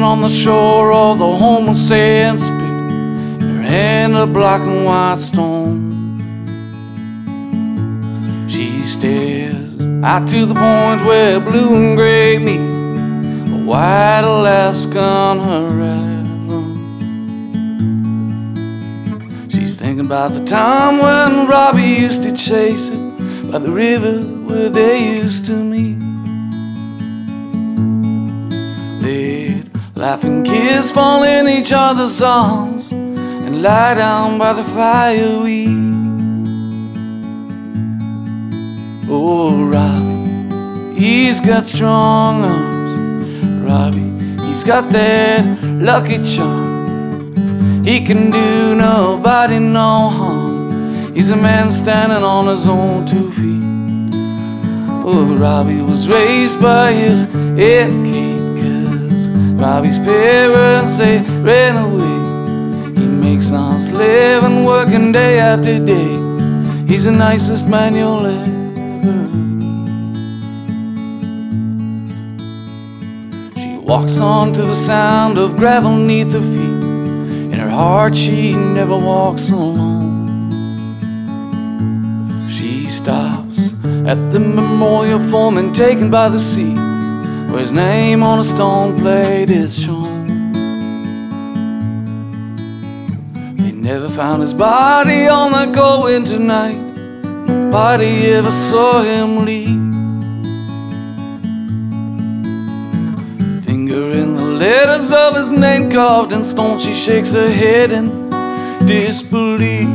on the shore of the home sand spit, her hand a black and white stone. She stares out to the point where blue and gray meet, a white Alaskan horizon. She's thinking about the time when Robbie used to chase it by the river where they used to meet. They'd laugh and kiss, fall in each other's arms, and lie down by the fire we eat. Oh, Robbie, he's got strong arms. Robbie, he's got that lucky charm. He can do nobody no harm. He's a man standing on his own 2 feet. Oh, Robbie was raised by his Aunt Kate, 'cause Robbie's parents, they ran away. He makes honest living, working day after day. He's the nicest man you'll ever meet. She walks on to the sound of gravel neath her feet. In her heart she never walks alone. She stops at the memorial foreman taken by the sea, where his name on a stone plate is shown. They never found his body on that cold winter night. Nobody ever saw him leave. Finger in the letters of his name carved in stone, she shakes her head in disbelief.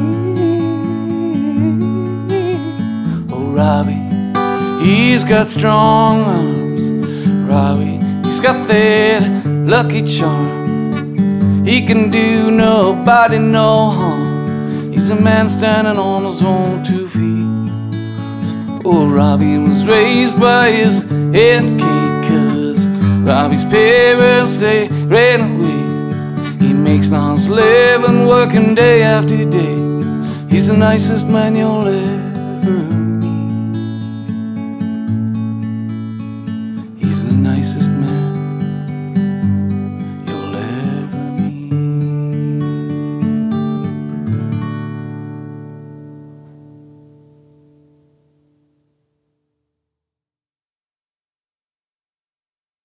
Oh, Robbie, he's got strong arms. Robbie, he's got that lucky charm. He can do nobody no harm. He's a man standing on his own 2 feet. Oh, Robbie was raised by his Aunt Kate, 'cause Robbie's parents, they ran away. He makes honest living, working day after day. He's the nicest man you'll ever meet.